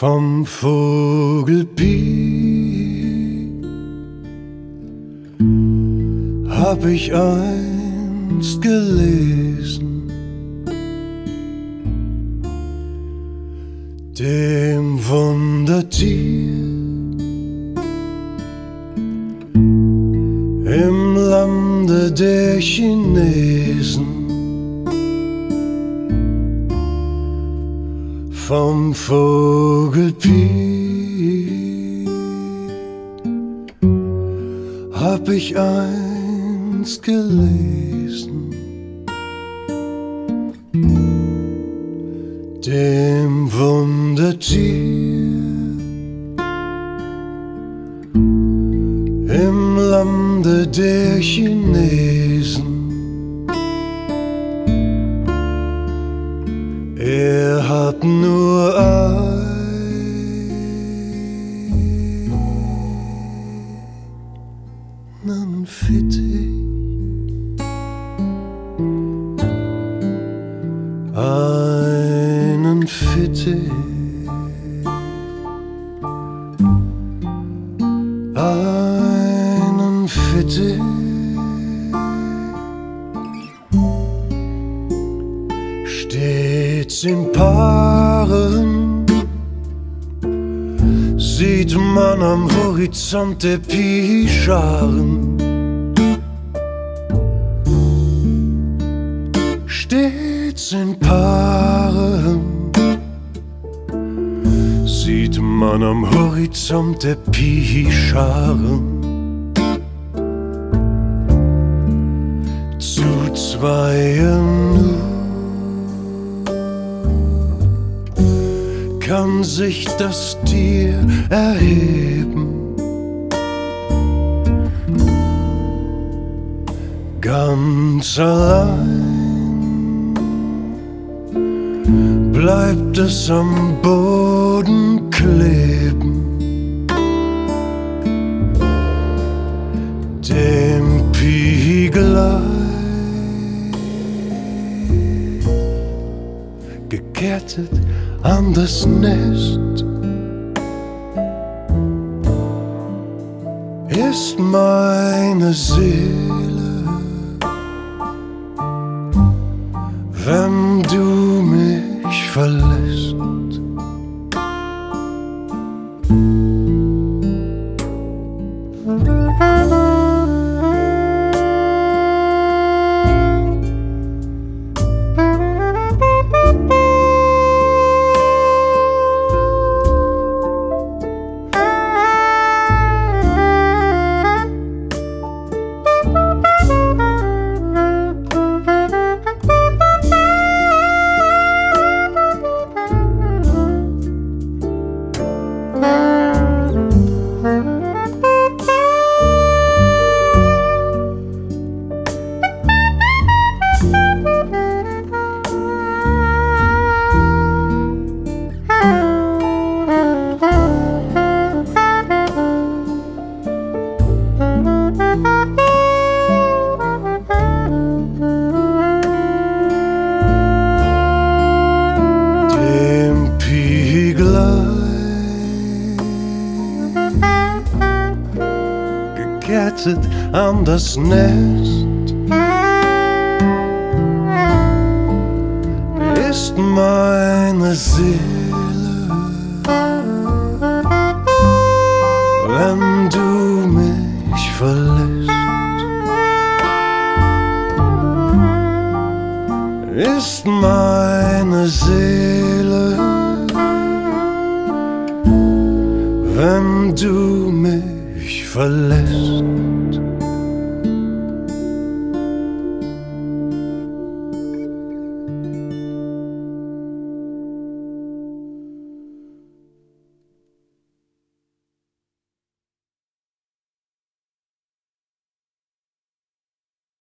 Vom Vogelpiep hab ich einst gelesen, dem Wundertier im Lande der Chinesen. Vom Vogelpiep hab ich einst gelesen, dem Wundertier im Lande der Chinesen. Er hat nur einen Fittich, einen Fittich, einen Fittich. Stets in Paaren sieht man am Horizont der Pischaren. Stets in Paaren sieht man am Horizont der Pischaren. Zu zweien nur kann sich das Tier erheben. Ganz allein bleibt es am Boden kleben. Dem Piep gleich gekettet an das Nest ist meine Seele, wenn du mich verlässt. Dem Piep gleich gekettet an das Nest ist meine Seele, wenn du mich verlässt. Ist meine Seele, wenn du mich verlässt.